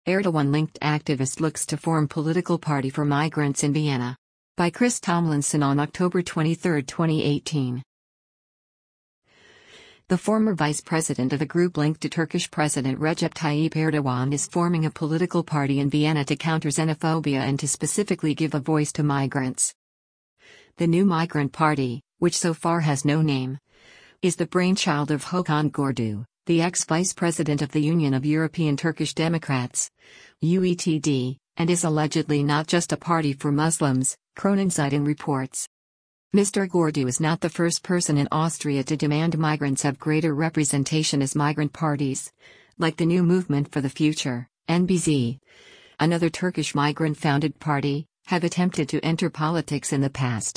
Erdogan-linked activist looks to form political party for migrants in Vienna. By Chris Tomlinson on October 23, 2018. The former vice president of a group linked to Turkish President Recep Tayyip Erdogan is forming a political party in Vienna to counter xenophobia and to specifically give a voice to migrants. The new migrant party, which so far has no name, is the brainchild of Hakan Gurdu, the ex-vice president of the Union of European Turkish Democrats, UETD, and is allegedly not just a party for Muslims, Kronenzeitung reports. Mr. Gurdu is not the first person in Austria to demand migrants have greater representation as migrant parties, like the New Movement for the Future, NBZ, another Turkish migrant-founded party, have attempted to enter politics in the past.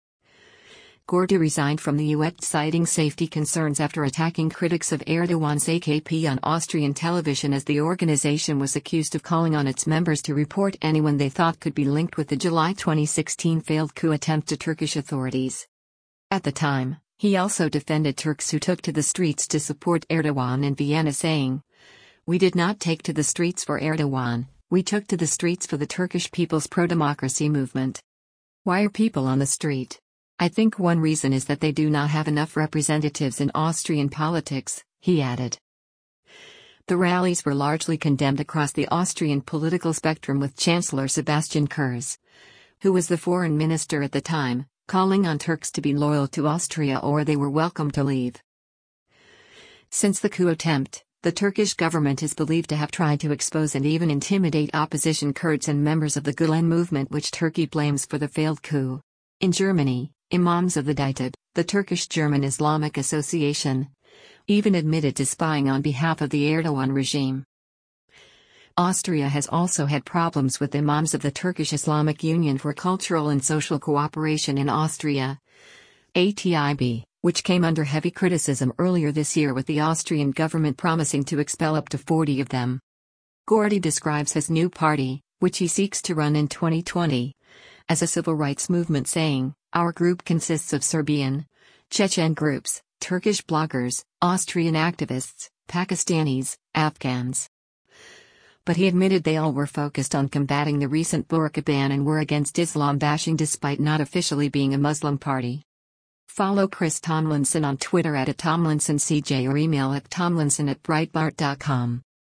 Gurdu resigned from the UET citing safety concerns after attacking critics of Erdogan's AKP on Austrian television as the organization was accused of calling on its members to report anyone they thought could be linked with the July 2016 failed coup attempt to Turkish authorities. At the time, he also defended Turks who took to the streets to support Erdogan in Vienna, saying, "We did not take to the streets for Erdogan, we took to the streets for the Turkish people's pro-democracy movement." Why are people on the street? I think one reason is that they do not have enough representatives in Austrian politics, he added. The rallies were largely condemned across the Austrian political spectrum, with Chancellor Sebastian Kurz, who was the foreign minister at the time, calling on Turks to be loyal to Austria or they were welcome to leave. Since the coup attempt, the Turkish government is believed to have tried to expose and even intimidate opposition Kurds and members of the Gulen movement, which Turkey blames for the failed coup. In Germany, Imams of the Ditib, the Turkish-German Islamic Association, even admitted to spying on behalf of the Erdogan regime. Austria has also had problems with Imams of the Turkish Islamic Union for Cultural and Social Cooperation in Austria, ATIB, which came under heavy criticism earlier this year, with the Austrian government promising to expel up to 40 of them. Gurdu describes his new party, which he seeks to run in 2020, as a civil rights movement, saying, "Our group consists of Serbian, Chechen groups, Turkish bloggers, Austrian activists, Pakistanis, Afghans." But he admitted they all were focused on combating the recent burqa ban and were against Islam bashing despite not officially being a Muslim party. Follow Chris Tomlinson on Twitter @TomlinsonCJ or email at tomlinson@breitbart.com.